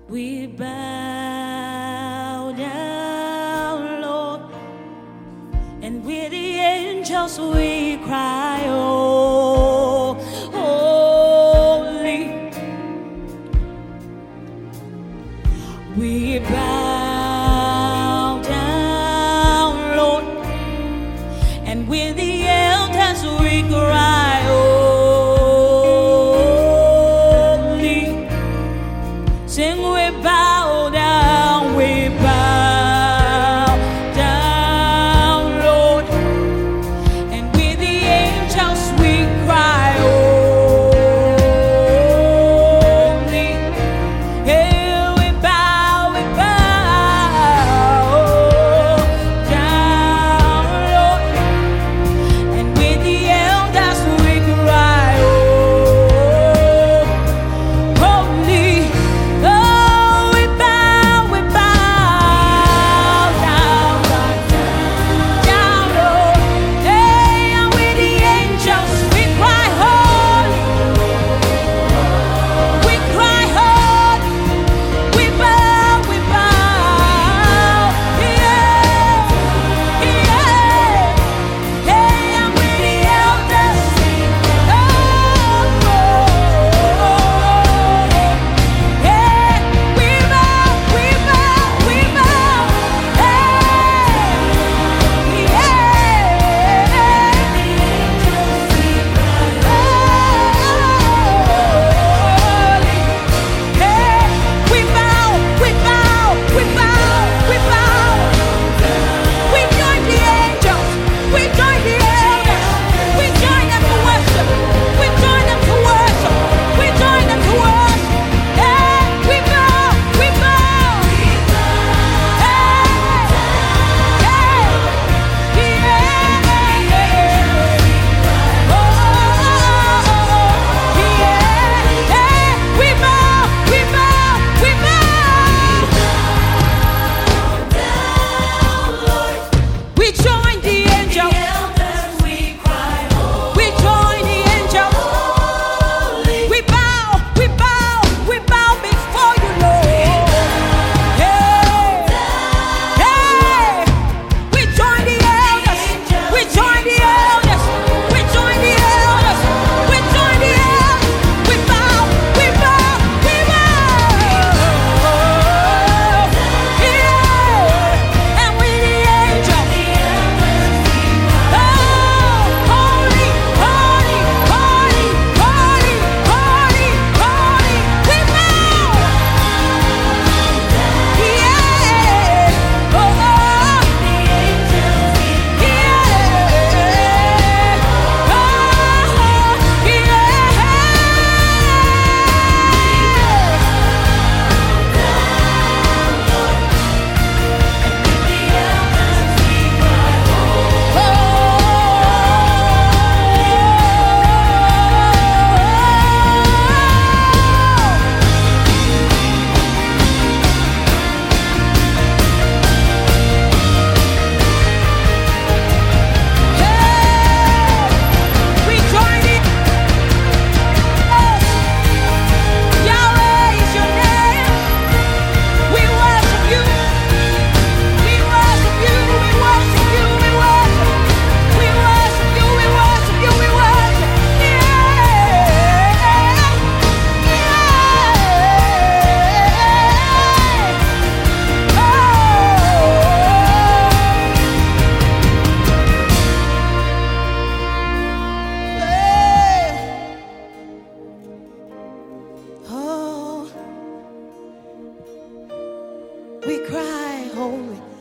We bow down, Lord, and with the angels we cry, oh, holy. We bow down, Lord, and with the elders we cry, holy. Sing, we bow down, we bow down, Lord, and with the angels we cry, holy. Yeah, we bow down, Lord, and with the elders we cry, holy. We cry, holy.